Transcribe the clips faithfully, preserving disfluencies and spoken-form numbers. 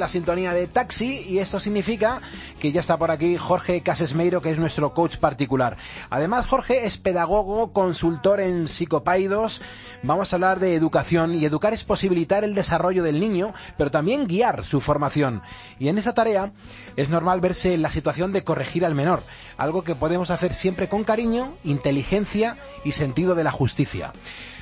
la sintonía de Taxi y esto significa que ya está por aquí Jorge Casesmeiro, que es nuestro coach particular. Además, Jorge es pedagogo, consultor en psicopaidos. Vamos a hablar de educación, y educar es posibilitar el desarrollo del niño, pero también guiar su formación. Y en esa tarea es normal verse en la situación de corregir al menor, algo que podemos hacer siempre con cariño, inteligencia y sentido de la justicia.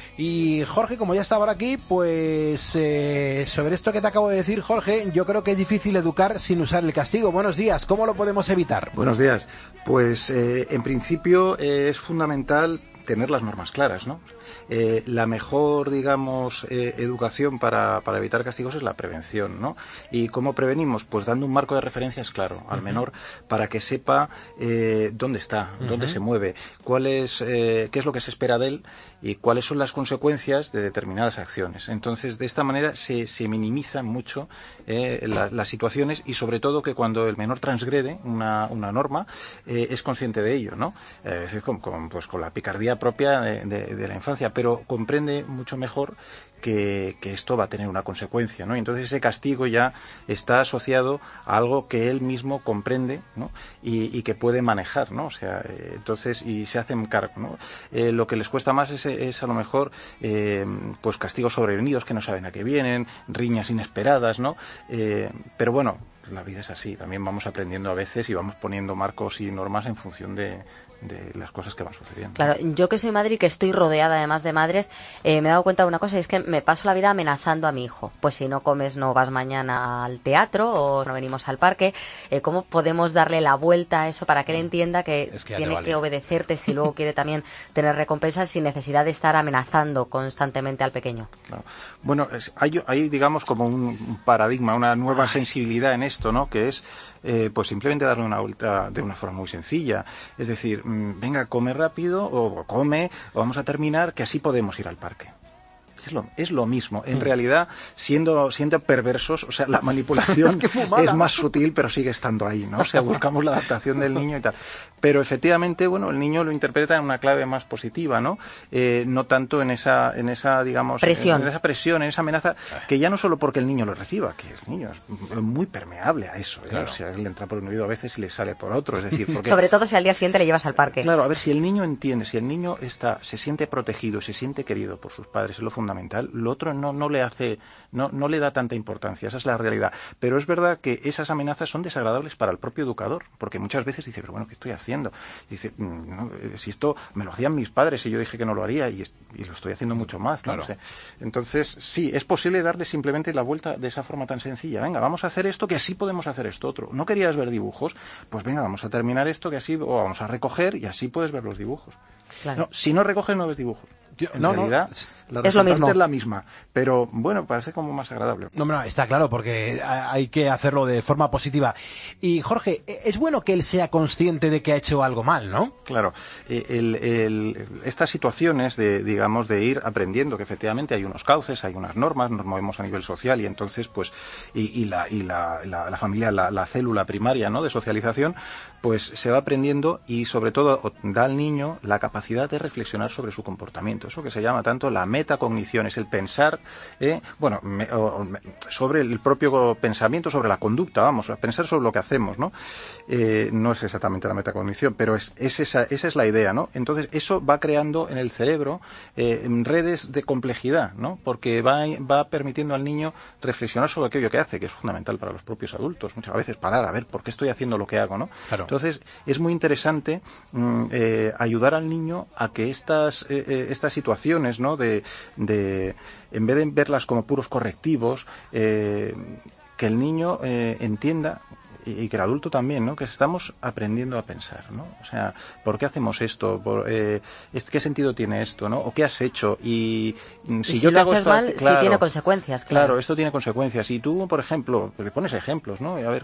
Y Jorge, como ya está por aquí, pues eh, sobre esto que te acabo de decir, Jorge, yo creo que es difícil educar sin usar el castigo. Buenos días, ¿cómo lo podemos evitar? Buenos días. Pues eh, en principio eh, es fundamental tener las normas claras, ¿no? Eh, la mejor, digamos, eh, educación para, para evitar castigos es la prevención, ¿no? ¿Y cómo prevenimos? Pues dando un marco de referencias claro al menor para que sepa eh, dónde está, uh-huh. dónde se mueve, cuál es, eh, qué es lo que se espera de él y cuáles son las consecuencias de determinadas acciones. Entonces, de esta manera se, se minimizan mucho eh, la, las situaciones y, sobre todo, que cuando el menor transgrede una, una norma eh, es consciente de ello, ¿no? Eh, es con, con, pues, con la picardía propia de, de, de la infancia, pero comprende mucho mejor que, que esto va a tener una consecuencia, ¿no? Y entonces ese castigo ya está asociado a algo que él mismo comprende, ¿no? y, y que puede manejar, ¿no? O sea, eh, entonces, y se hacen cargo, ¿no? Eh, lo que les cuesta más es, es a lo mejor eh, pues castigos sobrevenidos que no saben a qué vienen, riñas inesperadas, ¿no? Eh, pero bueno, la vida es así, también vamos aprendiendo a veces y vamos poniendo marcos y normas en función de de las cosas que van sucediendo. Claro, yo que soy madre y que estoy rodeada además de madres, eh, me he dado cuenta de una cosa, y es que me paso la vida amenazando a mi hijo. Pues si no comes no vas mañana al teatro o no venimos al parque. Eh, ¿Cómo podemos darle la vuelta a eso para que él entienda que, es que tiene vale. que obedecerte si luego quiere también tener recompensas sin necesidad de estar amenazando constantemente al pequeño? Claro. Bueno, es, hay, hay digamos como un paradigma, una nueva sensibilidad en esto, ¿no? Que es Eh, pues simplemente darle una vuelta de una forma muy sencilla. Es decir, mmm, venga, come rápido, o come, o vamos a terminar, que así podemos ir al parque. Es lo, es lo mismo. En mm. realidad, siendo, siendo perversos, o sea, la manipulación es, es más sutil, pero sigue estando ahí, ¿no? O sea, buscamos la adaptación del niño y tal. Pero efectivamente, bueno, el niño lo interpreta en una clave más positiva, ¿no? Eh, no tanto en esa, en esa, digamos, presión. En, en esa presión, en esa amenaza, que ya no solo porque el niño lo reciba, que el niño es muy permeable a eso, ¿eh? Claro. O sea, le entra por un oído a veces y le sale por otro, es decir, porque... Sobre todo si al día siguiente le llevas al parque. Claro, a ver, si el niño entiende, si el niño está, se siente protegido, se siente querido por sus padres, es lo fundamental, lo otro no, no le hace, no, no le da tanta importancia, esa es la realidad. Pero es verdad que esas amenazas son desagradables para el propio educador, porque muchas veces dice, pero bueno, ¿qué estoy haciendo? Y dice, no, si esto me lo hacían mis padres y yo dije que no lo haría y, y lo estoy haciendo mucho más, ¿no? Claro. O sea, entonces, sí, es posible darle simplemente la vuelta de esa forma tan sencilla. Venga, vamos a hacer esto, que así podemos hacer esto otro. ¿No querías ver dibujos? Pues venga, vamos a terminar esto, que así, o vamos a recoger y así puedes ver los dibujos. Claro. No, si no recoges, no ves dibujos. En no, realidad, no, la es lo mismo. es la misma, pero bueno, parece como más agradable. No, no, está claro, porque hay que hacerlo de forma positiva. Y Jorge, es bueno que él sea consciente de que ha hecho algo mal, ¿no? Claro, el, el, estas situaciones de, digamos, de ir aprendiendo que efectivamente hay unos cauces, hay unas normas, nos movemos a nivel social y entonces, pues, y, y la, y la, la, la familia, la, la célula primaria, ¿no?, de socialización, pues se va aprendiendo y sobre todo da al niño la capacidad de reflexionar sobre su comportamiento. Eso que se llama tanto la metacognición, es el pensar, eh, bueno, me, o, me, sobre el propio pensamiento, sobre la conducta, vamos, a pensar sobre lo que hacemos, ¿no? Eh, no es exactamente la metacognición, pero es, es esa, esa es la idea, ¿no? Entonces, eso va creando en el cerebro eh, redes de complejidad, ¿no? Porque va, va permitiendo al niño reflexionar sobre aquello que hace, que es fundamental para los propios adultos, muchas veces parar a ver por qué estoy haciendo lo que hago, ¿no? Claro. Entonces, es muy interesante mm, eh, ayudar al niño a que estas, eh, eh, estas situaciones, ¿no?, de, de en vez de verlas como puros correctivos, eh, que el niño eh, entienda, y, y que el adulto también, ¿no?, que estamos aprendiendo a pensar, ¿no? O sea, ¿por qué hacemos esto? Por, eh, ¿qué sentido tiene esto, no? ¿O qué has hecho? Y si, y si yo lo te hago haces esto, mal, claro, sí tiene consecuencias, claro. Claro, esto tiene consecuencias. Y tú, por ejemplo, le pones ejemplos, ¿no? Y a ver,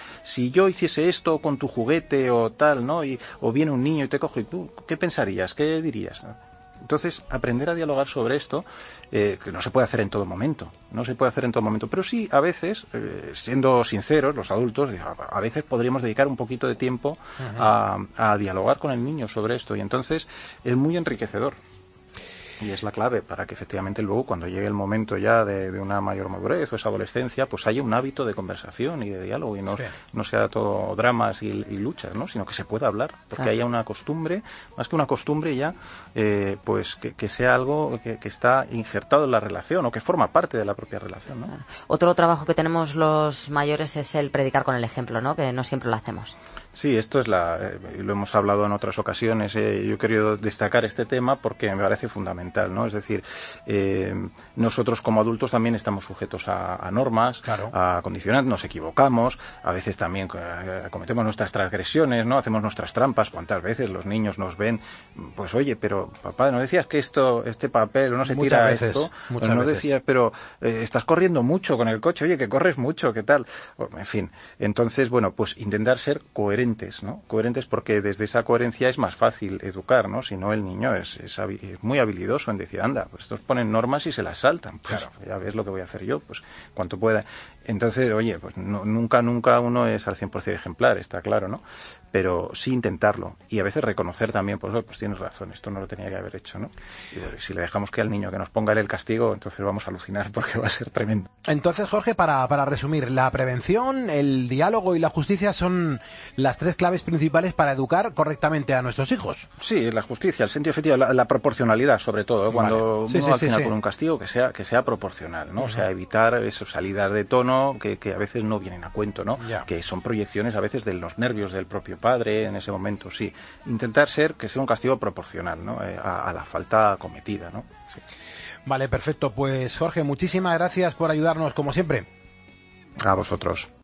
si yo hiciese esto con tu juguete o tal, ¿no? Y, o viene un niño y te coge, y tú, ¿qué pensarías? ¿Qué dirías? Entonces, aprender a dialogar sobre esto, eh, que no se puede hacer en todo momento, no se puede hacer en todo momento, pero sí, a veces, eh, siendo sinceros, los adultos, a veces podríamos dedicar un poquito de tiempo a, a dialogar con el niño sobre esto, y entonces es muy enriquecedor. Y es la clave para que efectivamente luego, cuando llegue el momento ya de, de una mayor madurez o esa adolescencia, pues haya un hábito de conversación y de diálogo y no, sí. no sea todo dramas y, y luchas, ¿no? Sino que se pueda hablar, porque claro. haya una costumbre, más que una costumbre ya, eh, pues que, que sea algo que, que está injertado en la relación o que forma parte de la propia relación, ¿no? Claro. Otro trabajo que tenemos los mayores es el predicar con el ejemplo, ¿no? Que no siempre lo hacemos. Sí, esto es la, eh, lo hemos hablado en otras ocasiones. Eh, yo he querido destacar este tema porque me parece fundamental, ¿no? Es decir, eh, nosotros como adultos también estamos sujetos a, a normas, claro. a condicionantes, nos equivocamos, a veces también eh, cometemos nuestras transgresiones, ¿no? Hacemos nuestras trampas. ¿Cuántas veces los niños nos ven? Pues oye, pero papá, ¿no decías que esto, este papel, no se muchas tira veces, esto? Muchas no veces. decías, pero eh, estás corriendo mucho con el coche, oye, que corres mucho, ¿qué tal? En fin, entonces, bueno, pues intentar ser coherentes. ¿no? Coherentes porque desde esa coherencia es más fácil educar, ¿no? Si no, el niño es, es, es muy habilidoso en decir, anda, pues estos ponen normas y se las saltan. Pues claro. Ya ves lo que voy a hacer yo, pues cuanto pueda. Entonces, oye, pues no, nunca, nunca uno es al cien por ciento ejemplar, está claro, ¿no? Pero sí intentarlo y a veces reconocer también, pues, pues tienes razón, esto no lo tenía que haber hecho, ¿no? Y si le dejamos que al niño que nos ponga él el castigo, entonces vamos a alucinar porque va a ser tremendo. Entonces, Jorge, para, para resumir, la prevención, el diálogo y la justicia son las tres claves principales para educar correctamente a nuestros hijos. Sí, la justicia, el sentido efectivo, la, la proporcionalidad sobre todo, ¿eh? Cuando vale. sí, uno sí, al final sí, pone sí. un castigo que sea que sea proporcional, ¿no? Uh-huh. O sea, evitar esas salidas de tono que, que a veces no vienen a cuento, ¿no? Yeah. Que son proyecciones a veces de los nervios del propio padre en ese momento, sí. Intentar ser que sea un castigo proporcional, ¿no? Eh, a, a la falta cometida, ¿no? Sí. Vale, perfecto. Pues Jorge, muchísimas gracias por ayudarnos como siempre. A vosotros.